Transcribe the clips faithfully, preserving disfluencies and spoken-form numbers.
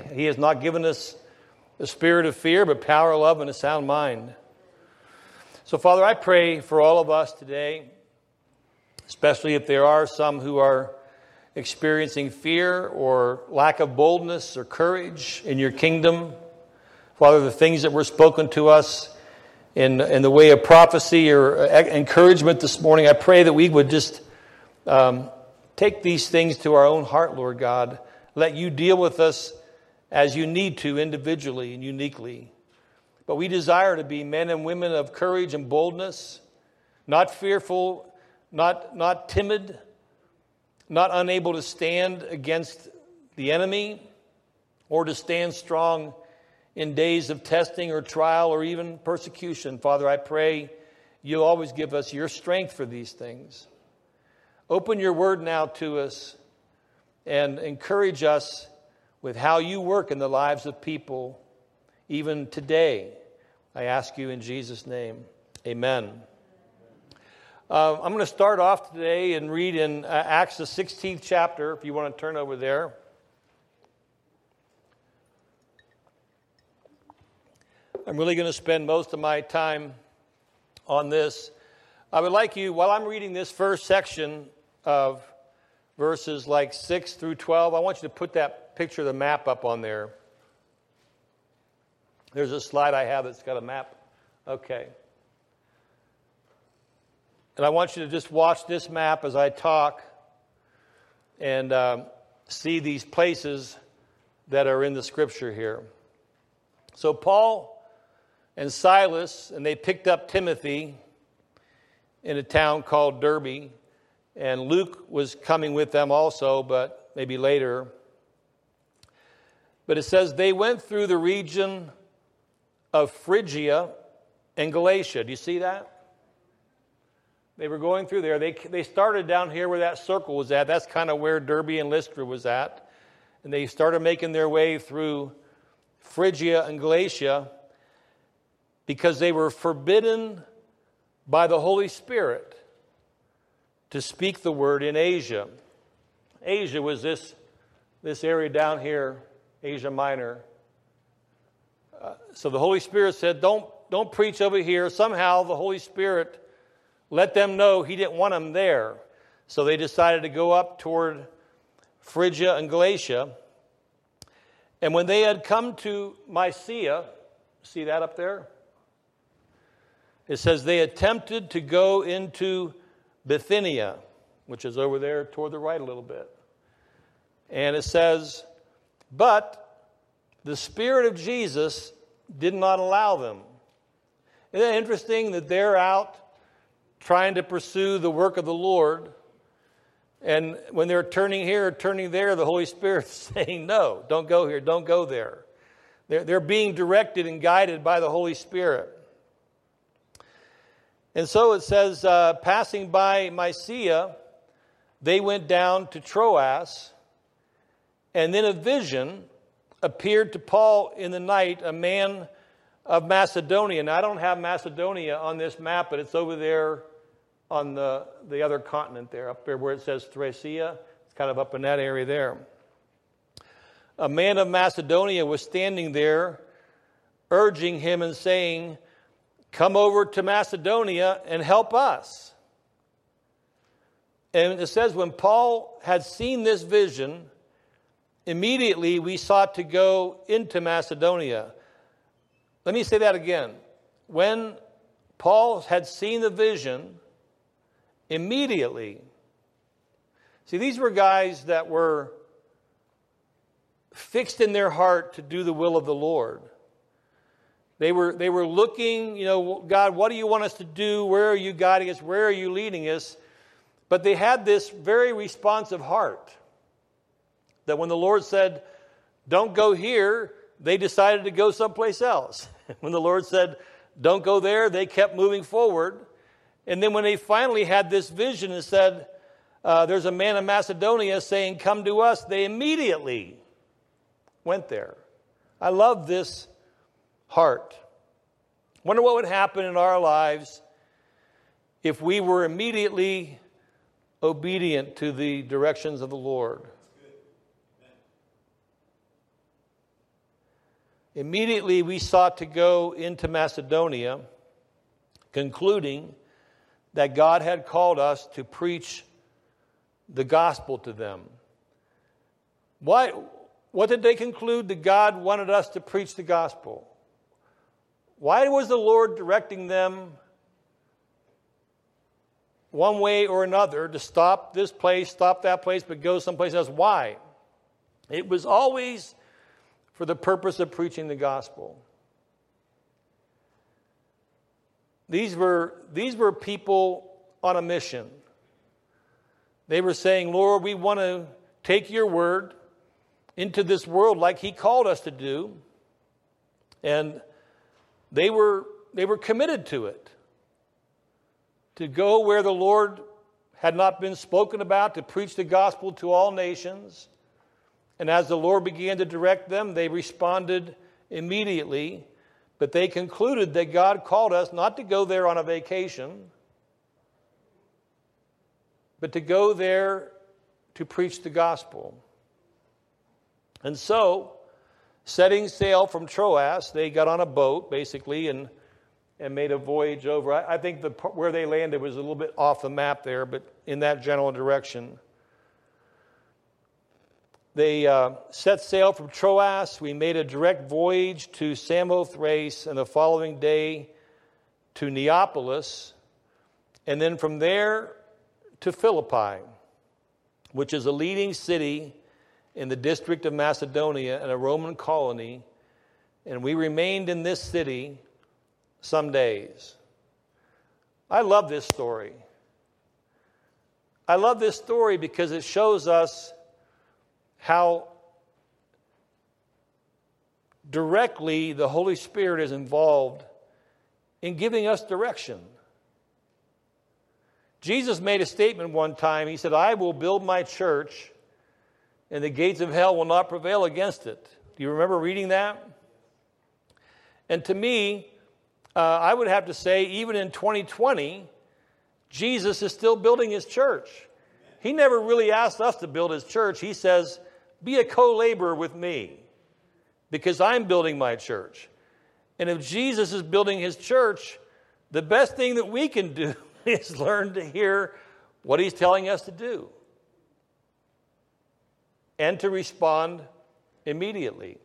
He has not given us the spirit of fear, but power, love, and a sound mind. So, Father, I pray for all of us today, especially if there are some who are experiencing fear or lack of boldness or courage in your kingdom. Father, the things that were spoken to us in, in the way of prophecy or encouragement this morning, I pray that we would just um, take these things to our own heart, Lord God. Let you deal with us as you need to individually and uniquely. But we desire to be men and women of courage and boldness, not fearful, not, not timid, not unable to stand against the enemy or to stand strong in days of testing or trial or even persecution. Father, I pray you'll always give us your strength for these things. Open your word now to us and encourage us with how you work in the lives of people even today. I ask you in Jesus' name, amen. Uh, I'm going to start off today and read in uh, Acts the sixteenth chapter, if you want to turn over there. I'm really going to spend most of my time on this. I would like you, while I'm reading this first section of verses like six through twelve, I want you to put that picture of the map up on there. There's a slide I have that's got a map. Okay. And I want you to just watch this map as I talk and um, see these places that are in the scripture here. So Paul and Silas, and they picked up Timothy in a town called Derbe, and Luke was coming with them also, but maybe later. But it says they went through the region of Phrygia and Galatia. Do you see that? They were going through there. They they started down here where that circle was at. That's kind of where Derbe and Lystra was at. And they started making their way through Phrygia and Galatia because they were forbidden by the Holy Spirit to speak the word in Asia. Asia was this, this area down here, Asia Minor. Uh, so the Holy Spirit said, don't, don't preach over here. Somehow the Holy Spirit let them know he didn't want them there. So they decided to go up toward Phrygia and Galatia. And when they had come to Mysia, see that up there? It says they attempted to go into Bithynia, which is over there toward the right a little bit. And it says, but the Spirit of Jesus did not allow them. Isn't it interesting that they're out trying to pursue the work of the Lord, and when they're turning here or turning there, the Holy Spirit's saying, no, don't go here, don't go there. They're, they're being directed and guided by the Holy Spirit. And so it says, uh, passing by Mysia, they went down to Troas, and then a vision appeared to Paul in the night, a man of Macedonia. Now, I don't have Macedonia on this map, but it's over there on the, the other continent there, up there where it says Thracia. It's kind of up in that area there. A man of Macedonia was standing there, urging him and saying, come over to Macedonia and help us. And it says when Paul had seen this vision, immediately we sought to go into Macedonia. Let me say that again. When Paul had seen the vision, immediately. See, these were guys that were fixed in their heart to do the will of the Lord. They were, they were looking, you know, God, what do you want us to do? Where are you guiding us? Where are you leading us? But they had this very responsive heart that when the Lord said, don't go here, they decided to go someplace else. When the Lord said, don't go there, they kept moving forward. And then when they finally had this vision and said, uh, there's a man in Macedonia saying, come to us, they immediately went there. I love this heart. Wonder what would happen in our lives if we were immediately obedient to the directions of the Lord. Immediately we sought to go into Macedonia, concluding that God had called us to preach the gospel to them. Why? What did they conclude? That God wanted us to preach the gospel. Why was the Lord directing them one way or another to stop this place, stop that place, but go someplace else? Why? It was always for the purpose of preaching the gospel. These were, these were people on a mission. They were saying, Lord, we want to take your word into this world like he called us to do. And they were, they were committed to it. To go where the Lord had not been spoken about, to preach the gospel to all nations. And as the Lord began to direct them, they responded immediately. But they concluded that God called us not to go there on a vacation, but to go there to preach the gospel. And so, setting sail from Troas, they got on a boat, basically, and and made a voyage over. I, I think the where they landed was a little bit off the map there, but in that general direction. They uh, set sail from Troas. We made a direct voyage to Samothrace, and the following day to Neapolis, and then from there to Philippi, which is a leading city in the district of Macedonia and a Roman colony. And we remained in this city some days. I love this story. I love this story because it shows us how directly the Holy Spirit is involved in giving us direction. Jesus made a statement one time. He said, I will build my church, and the gates of hell will not prevail against it. Do you remember reading that? And to me, uh, I would have to say, even in twenty twenty, Jesus is still building his church. He never really asked us to build his church. He says, be a co-laborer with me, because I'm building my church. And if Jesus is building his church, the best thing that we can do is learn to hear what he's telling us to do and to respond immediately.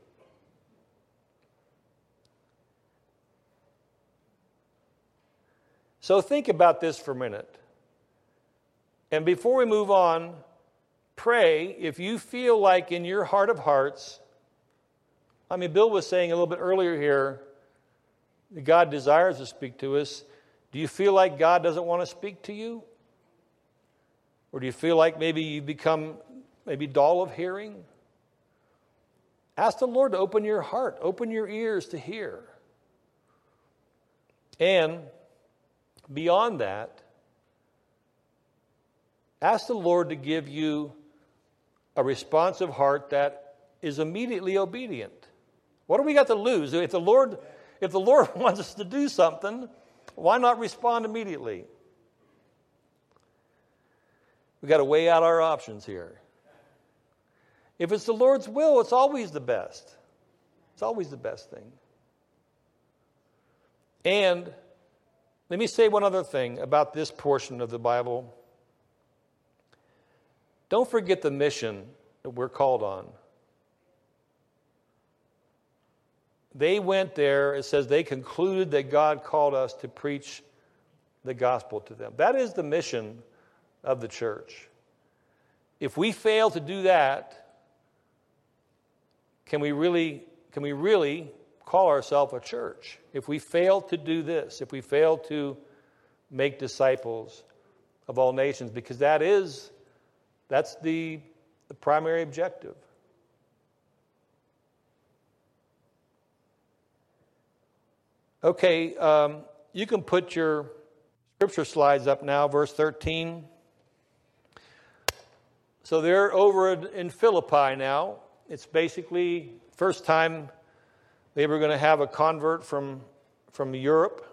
So think about this for a minute. And before we move on, pray if you feel like in your heart of hearts, I mean, Bill was saying a little bit earlier here, that God desires to speak to us. Do you feel like God doesn't want to speak to you? Or do you feel like maybe you've become maybe dull of hearing? Ask the Lord to open your heart, open your ears to hear. And beyond that, ask the Lord to give you a responsive heart that is immediately obedient. What do we got to lose? If the Lord, if the Lord wants us to do something, why not respond immediately? We've got to weigh out our options here. If it's the Lord's will, it's always the best. It's always the best thing. And let me say one other thing about this portion of the Bible. Don't forget the mission that we're called on. They went there, it says they concluded that God called us to preach the gospel to them. That is the mission of the church. If we fail to do that, can we really, can we really call ourselves a church? If we fail to do this, if we fail to make disciples of all nations, because that is, that's the, the primary objective. Okay, um, you can put your scripture slides up now, verse thirteen. So they're over in Philippi now. It's basically first time they were going to have a convert from, from Europe.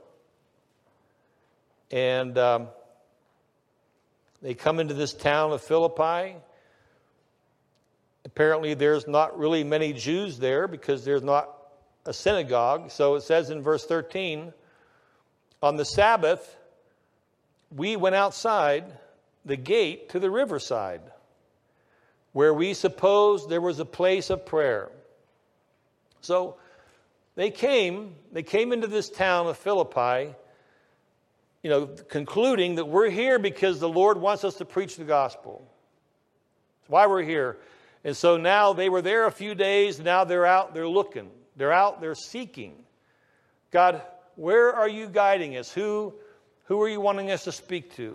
And um, they come into this town of Philippi. Apparently there's not really many Jews there because there's not a synagogue. So it says in verse thirteen, on the Sabbath, we went outside the gate to the riverside, where we supposed there was a place of prayer. So they came, they came into this town of Philippi, you know, concluding that we're here because the Lord wants us to preach the gospel. That's why we're here. And so now they were there a few days. Now they're out, they're looking. They're out, they're seeking. God, where are you guiding us? Who, who are you wanting us to speak to?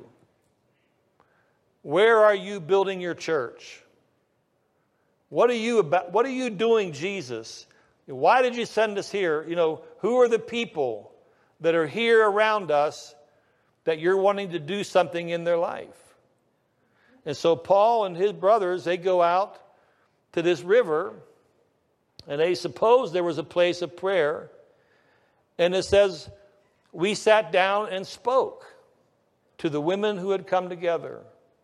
Where are you building your church? What are you about? What are you doing, Jesus? Why did you send us here? You know, who are the people that are here around us that you're wanting to do something in their life? And so Paul and his brothers, they go out to this river, and they suppose there was a place of prayer. And it says, we sat down and spoke to the women who had come together.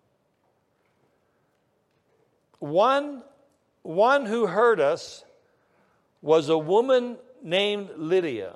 One, one who heard us was a woman named Lydia.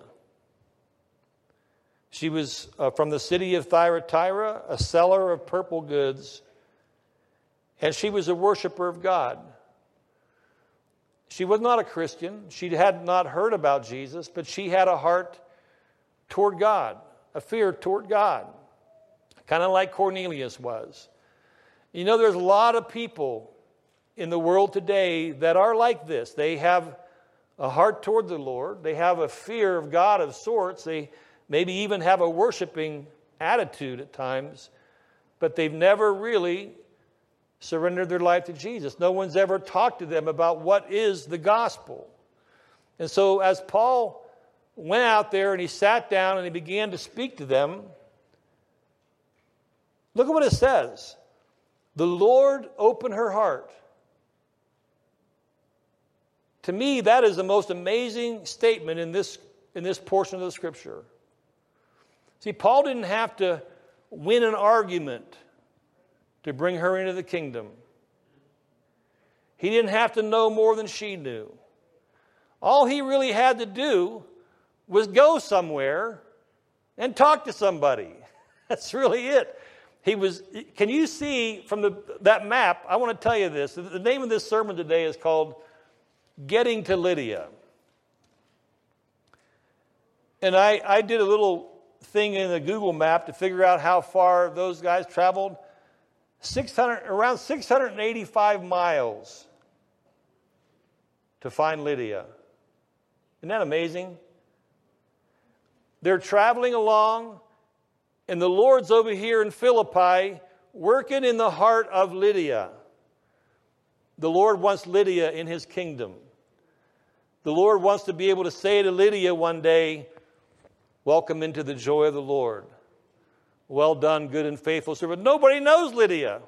She was uh, from the city of Thyatira, a seller of purple goods, and she was a worshiper of God. She was not a Christian. She had not heard about Jesus, but she had a heart toward God, a fear toward God, kind of like Cornelius was. You know, there's a lot of people in the world today that are like this. They have a heart toward the Lord. They have a fear of God of sorts. They maybe even have a worshiping attitude at times, but they've never really surrendered their life to Jesus. No one's ever talked to them about what is the gospel. And so as Paul went out there and he sat down and he began to speak to them, look at what it says. The Lord opened her heart. To me, that is the most amazing statement in this, in this portion of the Scripture. See, Paul didn't have to win an argument to bring her into the kingdom. He didn't have to know more than she knew. All he really had to do was go somewhere and talk to somebody. That's really it. He was. Can you see from the, that map? I want to tell you this. The name of this sermon today is called Getting to Lydia. And I, I did a little thing in the Google map to figure out how far those guys traveled. six hundred, around six hundred eighty-five miles to find Lydia. Isn't that amazing? They're traveling along, and the Lord's over here in Philippi working in the heart of Lydia. The Lord wants Lydia in his kingdom. The Lord wants to be able to say to Lydia one day, welcome into the joy of the Lord. Well done, good and faithful servant. Nobody knows Lydia.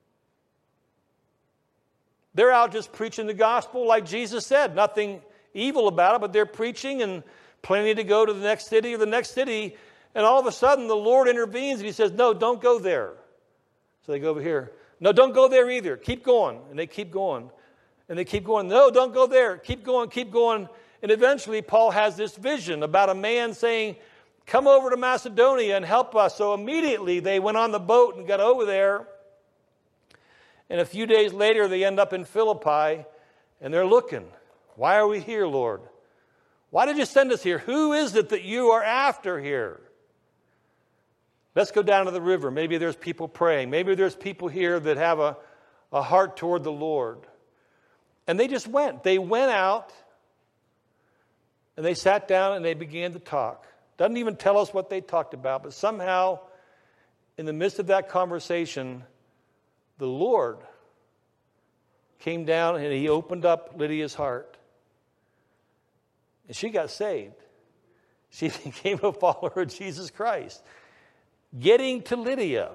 They're out just preaching the gospel like Jesus said. Nothing evil about it, but they're preaching and planning to go to the next city or the next city. And all of a sudden, the Lord intervenes and he says, no, don't go there. So they go over here. No, don't go there either. Keep going. And they keep going. And they keep going. No, don't go there. Keep going, keep going. And eventually, Paul has this vision about a man saying, come over to Macedonia and help us. So immediately, they went on the boat and got over there. And a few days later, they end up in Philippi, and they're looking. Why are we here, Lord? Why did you send us here? Who is it that you are after here? Let's go down to the river. Maybe there's people praying. Maybe there's people here that have a, a heart toward the Lord. And they just went. They went out, and they sat down, and they began to talk. Doesn't even tell us what they talked about, but somehow, in the midst of that conversation, the Lord came down, and he opened up Lydia's heart. And she got saved. She became a follower of Jesus Christ. Getting to Lydia.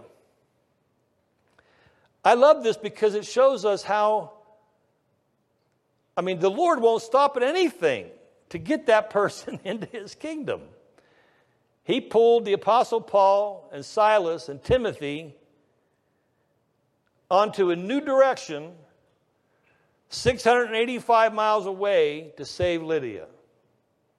I love this because it shows us how, I mean, the Lord won't stop at anything to get that person into his kingdom. He pulled the Apostle Paul and Silas and Timothy onto a new direction six hundred eighty-five miles away to save Lydia.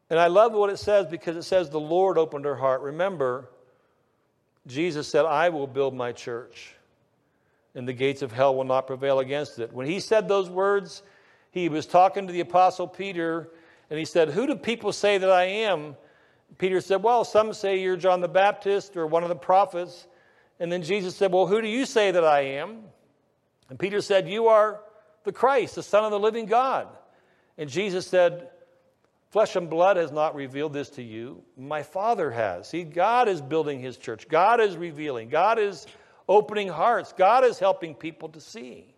And I love what it says because it says the Lord opened her heart. Remember, Jesus said, I will build my church, and the gates of hell will not prevail against it. When he said those words, he was talking to the Apostle Peter, and he said, who do people say that I am? Peter said, well, some say you're John the Baptist or one of the prophets. And then Jesus said, well, who do you say that I am? And Peter said, you are the Christ, the Son of the living God. And Jesus said, flesh and blood has not revealed this to you. My Father has. See, God is building his church. God is revealing. God is opening hearts. God is helping people to see.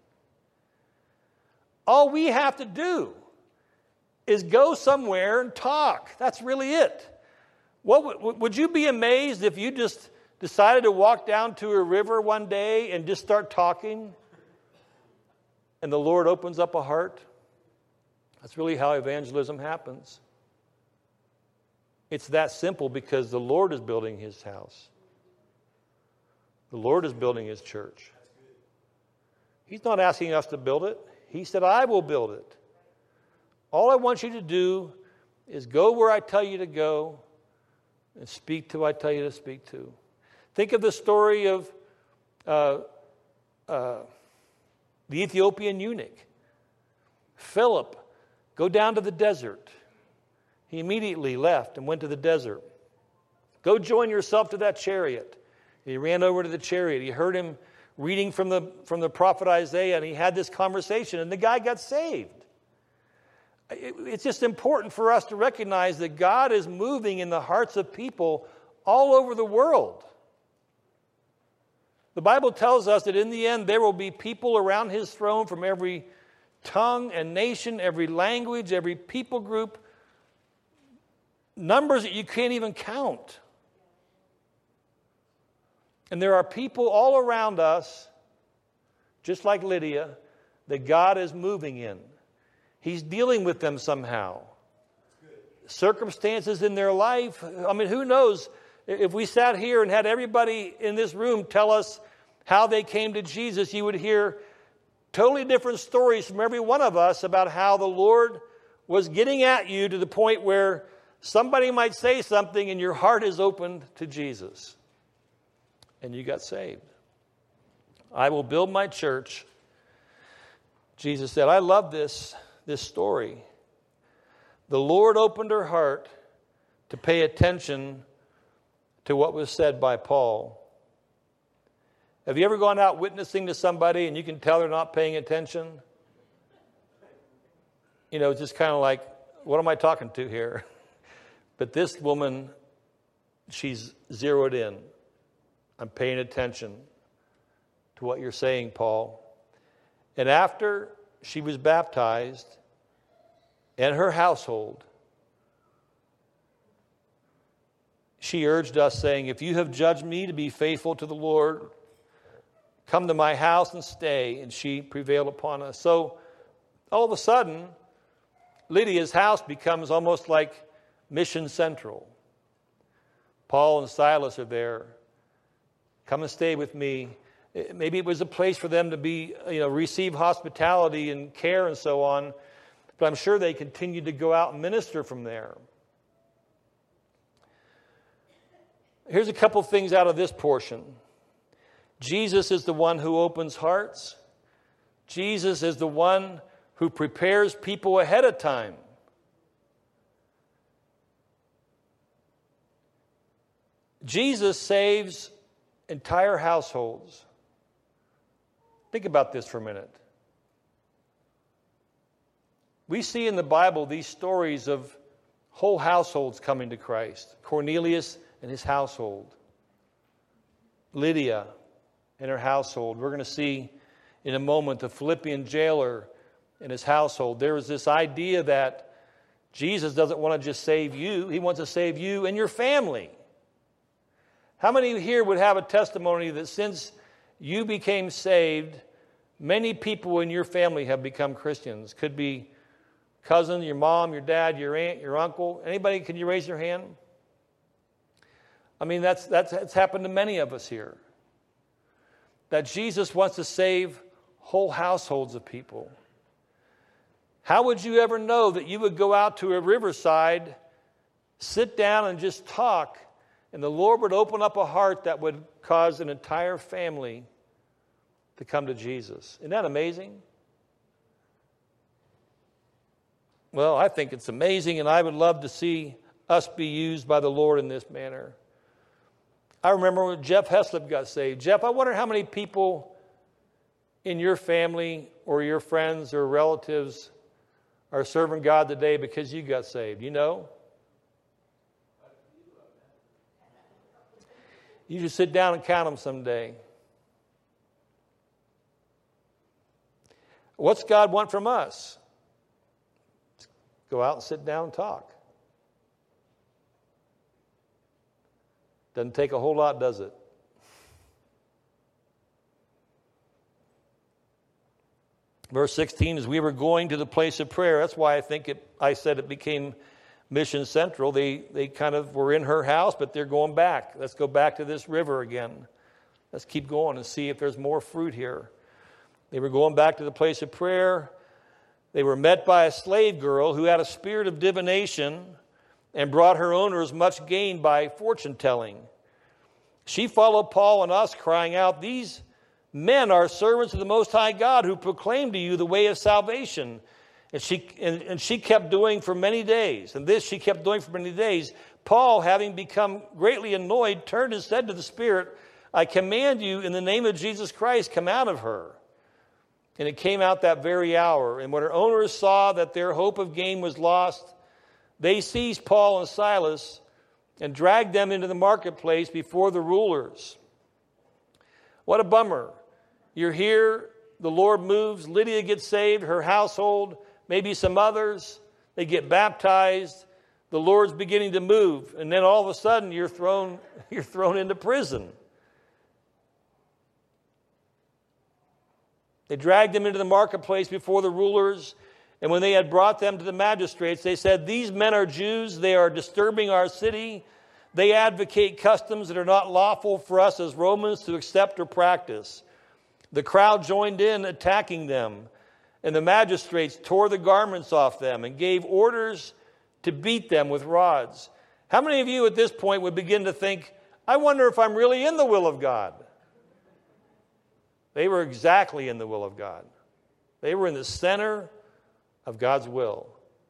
All we have to do is go somewhere and talk. That's really it. What would, would you be amazed if you just decided to walk down to a river one day and just start talking, and the Lord opens up a heart? That's really how evangelism happens. It's that simple because the Lord is building his house. The Lord is building his church. He's not asking us to build it. He said, I will build it. All I want you to do is go where I tell you to go and speak to who I tell you to speak to. Think of the story of uh, uh, the Ethiopian eunuch. Philip, go down to the desert. He immediately left and went to the desert. Go join yourself to that chariot. He ran over to the chariot. He heard him reading from the, from the prophet Isaiah, and he had this conversation, and the guy got saved. It's just important for us to recognize that God is moving in the hearts of people all over the world. The Bible tells us that in the end there will be people around his throne from every tongue and nation, every language, every people group, numbers that you can't even count. And there are people all around us, just like Lydia, that God is moving in. He's dealing with them somehow. Circumstances in their life. I mean, who knows? If we sat here and had everybody in this room tell us how they came to Jesus, you would hear totally different stories from every one of us about how the Lord was getting at you to the point where somebody might say something and your heart is opened to Jesus. And you got saved. I will build my church. Jesus said, I love this. This story. The Lord opened her heart to pay attention to what was said by Paul. Have you ever gone out witnessing to somebody and you can tell they're not paying attention? You know, it's just kind of like, what am I talking to here? But this woman, she's zeroed in. I'm paying attention to what you're saying, Paul. And after she was baptized, and her household, she urged us, saying, if you have judged me to be faithful to the Lord, come to my house and stay. And she prevailed upon us. So all of a sudden, Lydia's house becomes almost like Mission Central. Paul and Silas are there. Come and stay with me. Maybe it was a place for them to be, you know, receive hospitality and care and so on. But I'm sure they continued to go out and minister from there. Here's a couple things out of this portion. Jesus is the one who opens hearts. Jesus is the one who prepares people ahead of time. Jesus saves entire households. Think about this for a minute. We see in the Bible these stories of whole households coming to Christ. Cornelius and his household. Lydia and her household. We're going to see in a moment the Philippian jailer and his household. There is this idea that Jesus doesn't want to just save you. He wants to save you and your family. How many here would have a testimony that since you became saved, many people in your family have become Christians? Could be cousin, your mom, your dad, your aunt, your uncle. Anybody, can you raise your hand? I mean, that's, that's, that's happened to many of us here. That Jesus wants to save whole households of people. How would you ever know that you would go out to a riverside sit down and just talk, and the Lord would open up a heart that would cause an entire family to come to Jesus. Isn't that amazing? Well, I think it's amazing, and I would love to see us be used by the Lord in this manner. I remember when Jeff Heslop got saved. Jeff, I wonder how many people in your family or your friends or relatives are serving God today because you got saved. You know? You just sit down and count them someday. What's God want from us? Go out and sit down and talk. Doesn't take a whole lot, does it? Verse sixteen, as we were going to the place of prayer, that's why I think it, I said it became Mission Central. They, they kind of were in her house, but they're going back. Let's go back to this river again. Let's keep going and see if there's more fruit here. They were going back to the place of prayer. They were met by a slave girl who had a spirit of divination and brought her owners much gain by fortune telling. She followed Paul and us, crying out, "These men are servants of the Most High God who proclaim to you the way of salvation." And she, and, and she kept doing for many days. And this she kept doing for many days. Paul, having become greatly annoyed, turned and said to the Spirit, "I command you in the name of Jesus Christ, come out of her." And it came out that very hour. And when her owners saw that their hope of gain was lost, they seized Paul and Silas and dragged them into the marketplace before the rulers. What a bummer. You're here, the Lord moves, Lydia gets saved, her household, maybe some others, they get baptized, the Lord's beginning to move, and then all of a sudden you're thrown, you're thrown into prison. They dragged them into the marketplace before the rulers, and when they had brought them to the magistrates, they said, "These men are Jews, they are disturbing our city. They advocate customs that are not lawful for us as Romans to accept or practice." The crowd joined in attacking them, and the magistrates tore the garments off them and gave orders to beat them with rods. How many of you at this point would begin to think, "I wonder if I'm really in the will of God"? They were exactly in the will of God. They were in the center of God's will.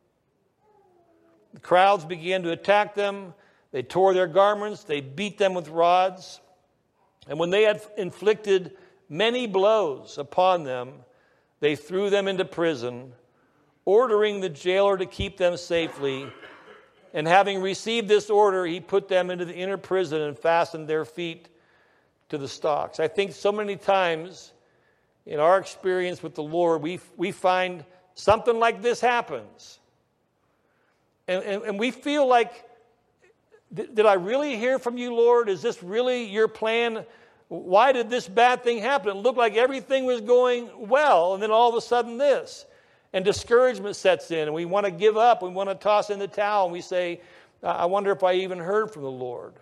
The crowds began to attack them. They tore their garments. They beat them with rods. And when they had inflicted many blows upon them, they threw them into prison, ordering the jailer to keep them safely. And having received this order, he put them into the inner prison and fastened their feet to the stocks. I think so many times in our experience with the Lord, we, we find something like this happens. And, and, and we feel like, did I really hear from you, Lord? Is this really your plan? Why did this bad thing happen? It looked like everything was going well, and then all of a sudden this. And discouragement sets in, and we want to give up. We want to toss in the towel, and we say, I wonder if I even heard from the Lord.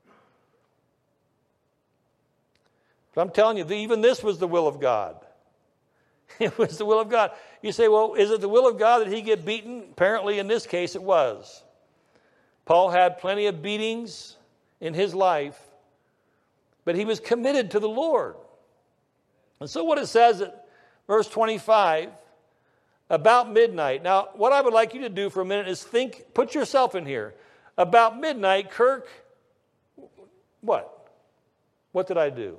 But I'm telling you, even this was the will of God. It was the will of God. You say, well, is it the will of God that he get beaten? Apparently, in this case, it was. Paul had plenty of beatings in his life, but he was committed to the Lord. And so what it says at verse twenty-five, about midnight. Now, what I would like you to do for a minute is think, put yourself in here. About midnight, Kirk, what? What did I do?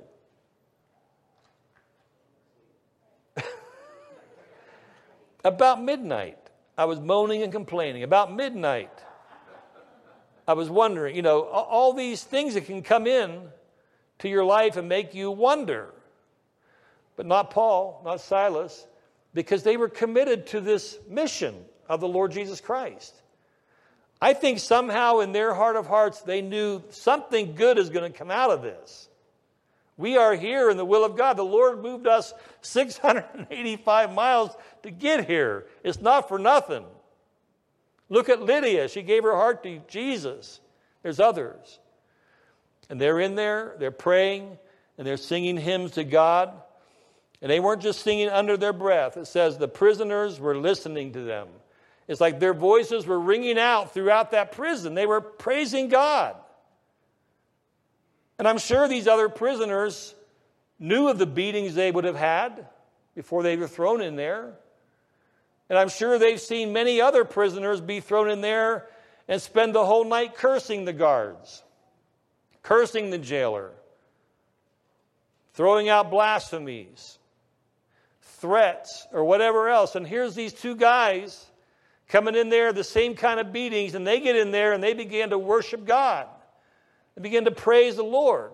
About midnight, I was moaning and complaining. About midnight, I was wondering, you know, all these things that can come in to your life and make you wonder. But not Paul, not Silas, because they were committed to this mission of the Lord Jesus Christ. I think somehow in their heart of hearts, they knew something good is going to come out of this. We are here in the will of God. The Lord moved us six hundred eighty-five miles to get here. It's not for nothing. Look at Lydia. She gave her heart to Jesus. There's others. And they're in there, they're praying, and they're singing hymns to God. And they weren't just singing under their breath. It says the prisoners were listening to them. It's like their voices were ringing out throughout that prison. They were praising God. And I'm sure these other prisoners knew of the beatings they would have had before they were thrown in there. And I'm sure they've seen many other prisoners be thrown in there and spend the whole night cursing the guards, cursing the jailer, throwing out blasphemies, threats, or whatever else. And here's these two guys coming in there, the same kind of beatings, and they get in there and they begin to worship God. They begin to praise the Lord.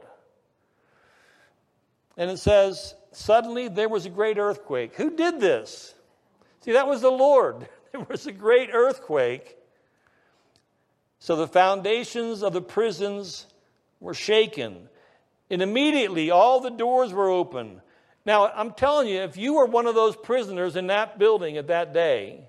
And it says, suddenly there was a great earthquake. Who did this? See, that was the Lord. There was a great earthquake. So the foundations of the prisons were shaken. And immediately all the doors were open. Now, I'm telling you, if you were one of those prisoners in that building at that day,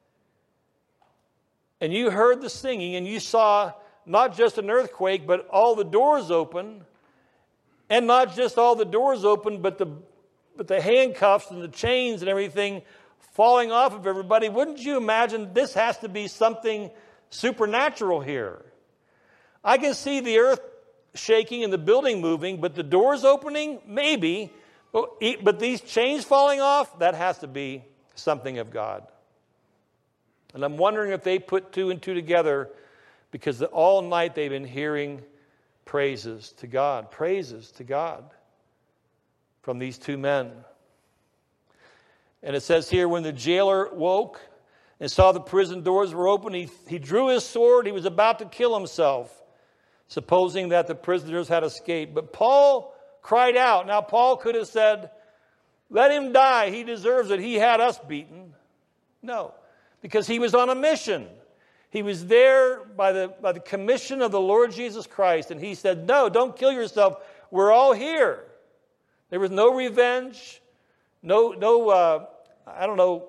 and you heard the singing, and you saw not just an earthquake, but all the doors open, and not just all the doors open, but the, but the handcuffs and the chains and everything falling off of everybody, wouldn't you imagine this has to be something supernatural here? I can see the earth shaking and the building moving, but the doors opening, maybe. But, but these chains falling off, that has to be something of God. And I'm wondering if they put two and two together, because all night they've been hearing praises to God, praises to God from these two men. And it says here, when the jailer woke and saw the prison doors were open, he, he drew his sword. He was about to kill himself, supposing that the prisoners had escaped. But Paul cried out. Now, Paul could have said, let him die. He deserves it. He had us beaten. No, because he was on a mission. He was there by the, by the commission of the Lord Jesus Christ. And he said, no, don't kill yourself. We're all here. There was no revenge. No, no, uh, I don't know.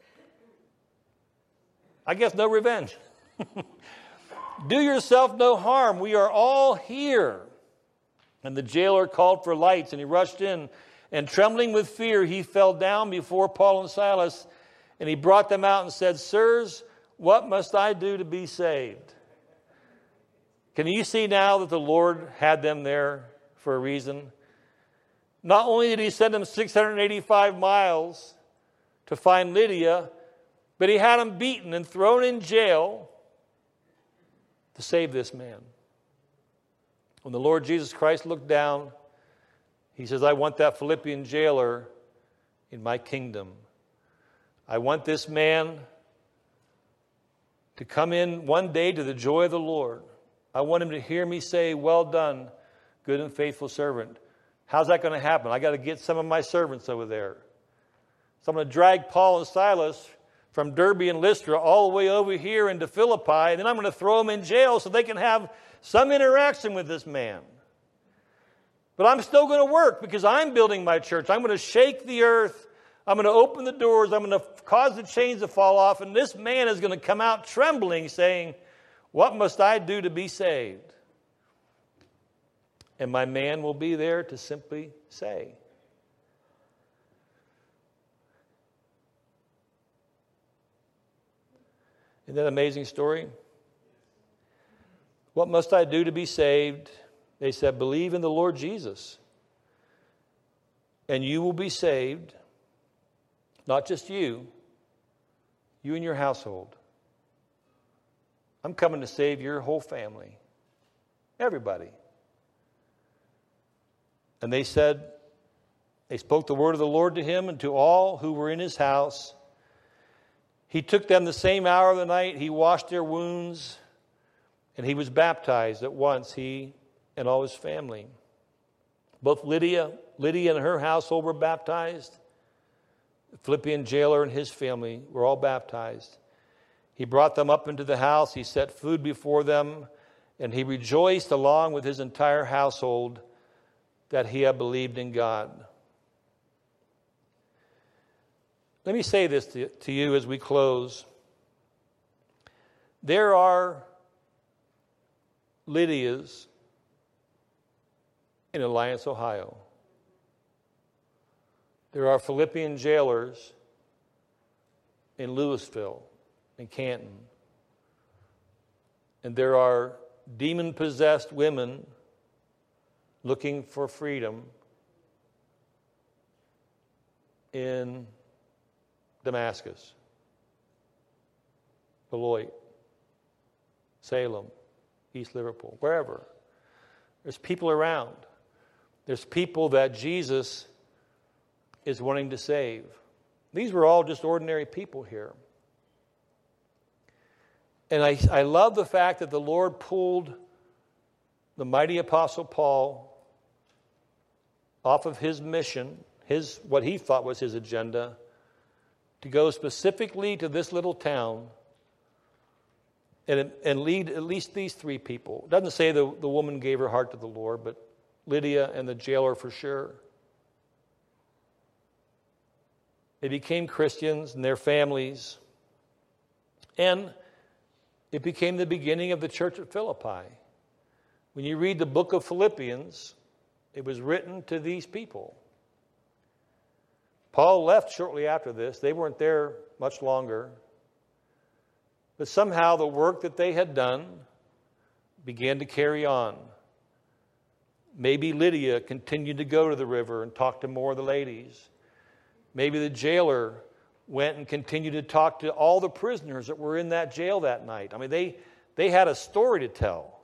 I guess no revenge. Do yourself no harm. We are all here. And the jailer called for lights, and he rushed in. And trembling with fear, he fell down before Paul and Silas. And he brought them out and said, sirs, what must I do to be saved? Can you see now that the Lord had them there for a reason? Not only did he send them six hundred eighty-five miles to find Lydia, but he had them beaten and thrown in jail to save this man. When the Lord Jesus Christ looked down, he says, I want that Philippian jailer in my kingdom. I want this man to come in one day to the joy of the Lord. I want him to hear me say, well done, good and faithful servant. How's that going to happen? I got to get some of my servants over there. So I'm going to drag Paul and Silas from Derbe and Lystra all the way over here into Philippi, and then I'm going to throw them in jail so they can have some interaction with this man. But I'm still going to work because I'm building my church. I'm going to shake the earth. I'm going to open the doors. I'm going to cause the chains to fall off, and this man is going to come out trembling, saying, what must I do to be saved? And my man will be there to simply say. Isn't that an amazing story? What must I do to be saved? They said, believe in the Lord Jesus, and you will be saved. Not just you, you and your household. I'm coming to save your whole family. Everybody. And they said, they spoke the word of the Lord to him and to all who were in his house. He took them the same hour of the night. He washed their wounds, and he was baptized at once, he and all his family. Both Lydia, Lydia and her household were baptized. The Philippian jailer and his family were all baptized. He brought them up into the house. He set food before them, and he rejoiced along with his entire household that he had believed in God. Let me say this to, to you as we close. There are Lydias in Alliance, Ohio. There are Philippian jailers in Louisville. in Canton. And there are demon-possessed women looking for freedom in Damascus, Beloit, Salem, East Liverpool, wherever. There's people around. There's people that Jesus is wanting to save. These were all just ordinary people here. And I, I love the fact that the Lord pulled the mighty Apostle Paul off of his mission, his what he thought was his agenda, to go specifically to this little town and, and lead at least these three people. It doesn't say the, the woman gave her heart to the Lord, but Lydia and the jailer for sure. They became Christians and their families. And it became the beginning of the church at Philippi. When you read the book of Philippians, it was written to these people. Paul left shortly after this. They weren't there much longer. But somehow the work that they had done began to carry on. Maybe Lydia continued to go to the river and talk to more of the ladies. Maybe the jailer went and continued to talk to all the prisoners that were in that jail that night. I mean, they, they had a story to tell.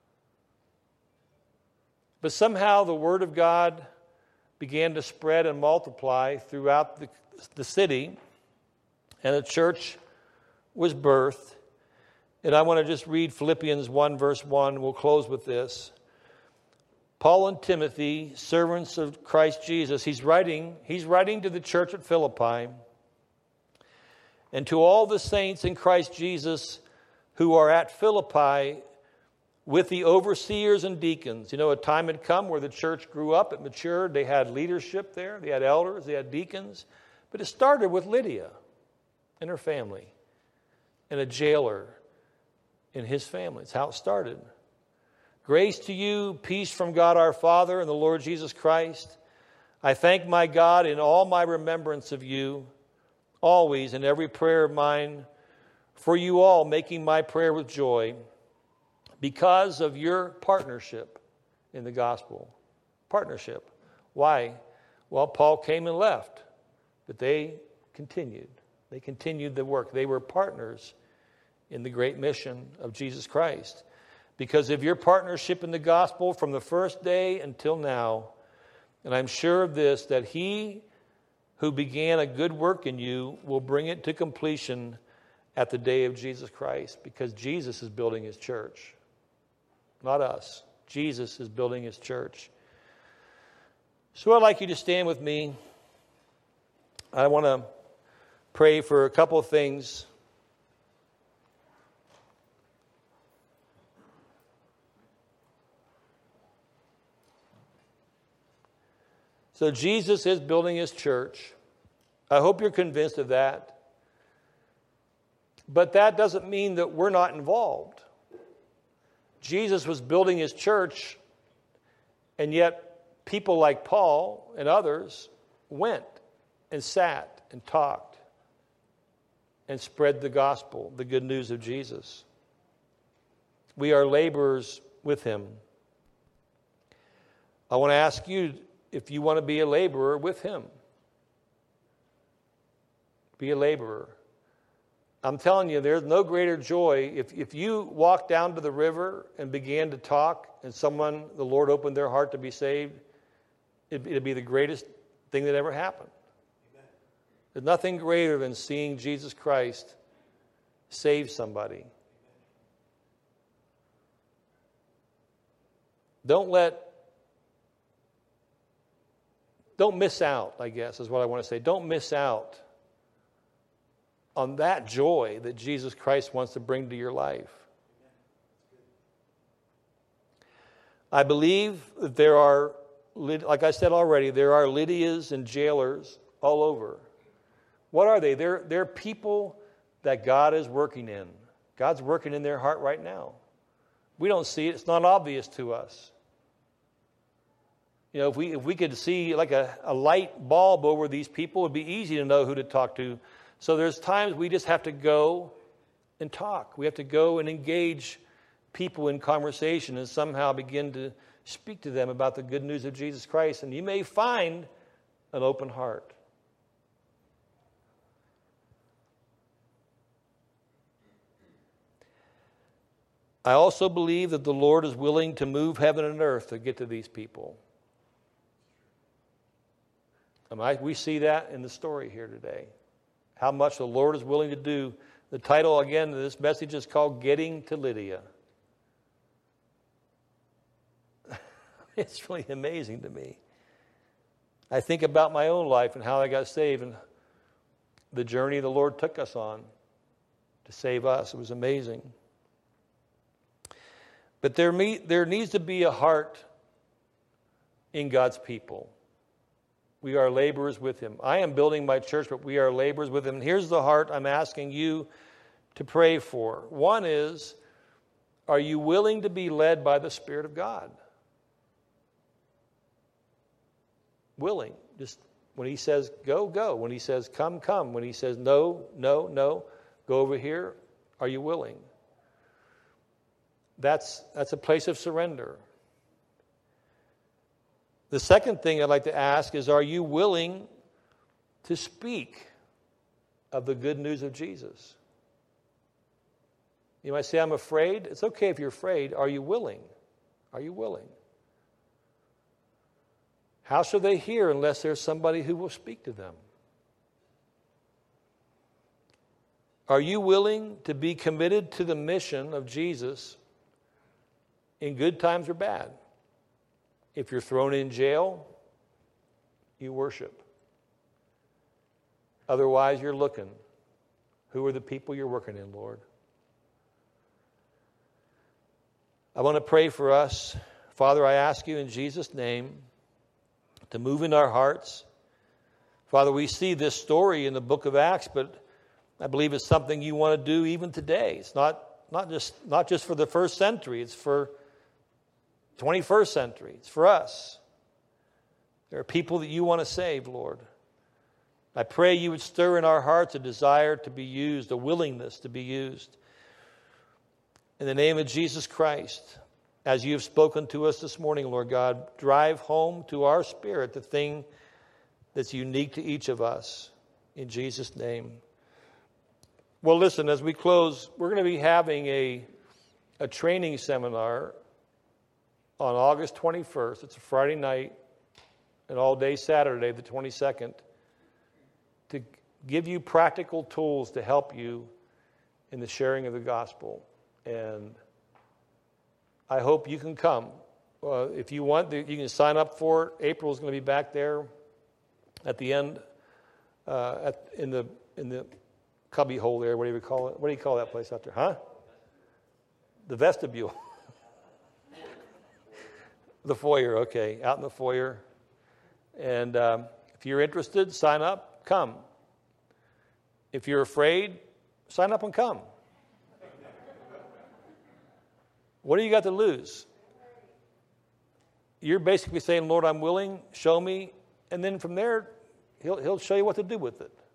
But somehow the word of God began to spread and multiply throughout the, the city, and the church was birthed. And I want to just read Philippians one, verse one. We'll close with this. Paul and Timothy, servants of Christ Jesus, he's writing, he's writing to the church at Philippi, and to all the saints in Christ Jesus who are at Philippi with the overseers and deacons. You know, a time had come where the church grew up, it matured, they had leadership there, they had elders, they had deacons. But it started with Lydia and her family, and a jailer and his family. It's how it started. Grace to you, peace from God our Father and the Lord Jesus Christ. I thank my God in all my remembrance of you, always in every prayer of mine, for you all, making my prayer with joy, because of your partnership in the gospel. Partnership. Why? Well, Paul came and left, but they continued. They continued the work. They were partners in the great mission of Jesus Christ. Because of your partnership in the gospel from the first day until now, and I'm sure of this, that he who began a good work in you will bring it to completion at the day of Jesus Christ, because Jesus is building his church. Not us. Jesus is building his church. So I'd like you to stand with me. I want to pray for a couple of things. So Jesus is building his church. I hope you're convinced of that. But that doesn't mean that we're not involved. Jesus was building his church, and yet people like Paul and others went and sat and talked and spread the gospel, the good news of Jesus. We are laborers with him. I want to ask you if you want to be a laborer with him. Be a laborer. I'm telling you, there's no greater joy. If, if you walk down to the river and began to talk and someone, the Lord opened their heart to be saved, it, it'd be the greatest thing that ever happened. Amen. There's nothing greater than seeing Jesus Christ save somebody. Don't let Don't miss out, I guess, is what I want to say. Don't miss out on that joy that Jesus Christ wants to bring to your life. I believe that there are, like I said already, there are Lydias and jailers all over. What are they? They're, they're people that God is working in. God's working in their heart right now. We don't see it. It's not obvious to us. You know, if we if we could see like a, a light bulb over these people, it would be easy to know who to talk to. So there's times we just have to go and talk. We have to go and engage people in conversation and somehow begin to speak to them about the good news of Jesus Christ. And you may find an open heart. I also believe that the Lord is willing to move heaven and earth to get to these people. And I, we see that in the story here today. How much the Lord is willing to do. The title, again, of this message is called Getting to Lydia. It's really amazing to me. I think about my own life and how I got saved and the journey the Lord took us on to save us. It was amazing. But there, me, there needs to be a heart in God's people. We are laborers with Him. I am building my church, but we are laborers with Him. And here's the heart I'm asking you to pray for. One is, are you willing to be led by the Spirit of God? Willing. Just when He says go, go. When He says come, come. When He says no, no, no, go over here. Are you willing? That's, that's a place of surrender. The second thing I'd like to ask is, are you willing to speak of the good news of Jesus? You might say, I'm afraid. It's okay if you're afraid. Are you willing? Are you willing? How shall they hear unless there's somebody who will speak to them? Are you willing to be committed to the mission of Jesus in good times or bad? If you're thrown in jail, you worship. Otherwise, you're looking. Who are the people you're working in, Lord? I want to pray for us. Father, I ask you in Jesus' name to move in our hearts. Father, we see this story in the book of Acts, but I believe it's something you want to do even today. It's not, not just, not just for the first century. It's for twenty-first century. It's for us. There are people that you want to save, Lord. I pray you would stir in our hearts a desire to be used, a willingness to be used. In the name of Jesus Christ, as you have spoken to us this morning, Lord God, drive home to our spirit the thing that's unique to each of us. In Jesus' name. Well, listen, as we close, we're going to be having a, a training seminar on August twenty-first. It's a Friday night and all day Saturday, the twenty-second, to give you practical tools to help you in the sharing of the gospel. And I hope you can come. Uh, if you want, you can sign up for it. April's going to be back there at the end, uh, at, in the in the cubby hole there. What do you call it? What do you call that place out there? Huh? The vestibule. The foyer, okay, out in the foyer. And um, if you're interested, sign up, come. If you're afraid, sign up and come. What do you got to lose? You're basically saying, Lord, I'm willing, show me, and then from there, he'll, he'll show you what to do with it.